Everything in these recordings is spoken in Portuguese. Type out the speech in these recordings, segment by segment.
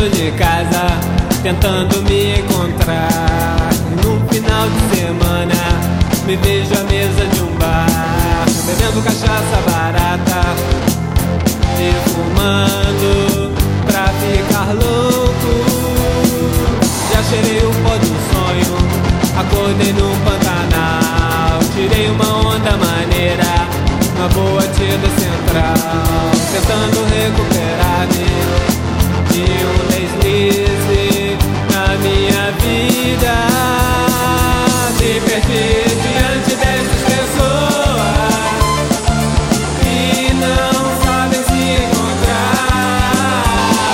saindo de casa, tentando me encontrar. E num final de semana me vejo à mesa de um bar, bebendo cachaça barata e fumando pra ficar louco. Já cheirei o pó do sonho, acordei no Pantanal, tirei uma onda maneira na boa tida central, tentando recuperar-me de um deslize na minha vida. Me perdi diante dessas pessoas que não sabem se encontrar,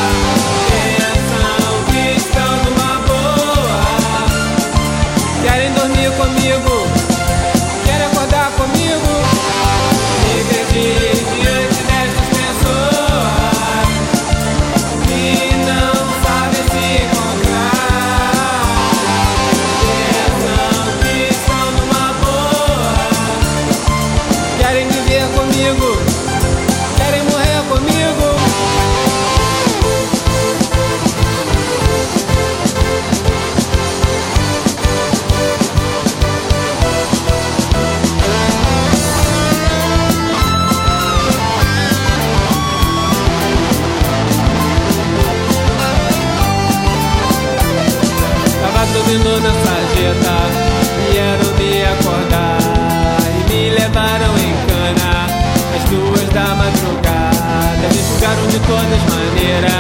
pensam que estão numa boa, querem dormir comigo, querem acordar comigo. Me perdi diante dessas pessoas que não sabem se encontrar, pensam que estão numa boa, querem viver comigo, querem morrer comigo. Tava dormindo na sarjeta, vieram me acordar e me levaram em cana às 2 da madrugada. Me julgaram de todas maneiras,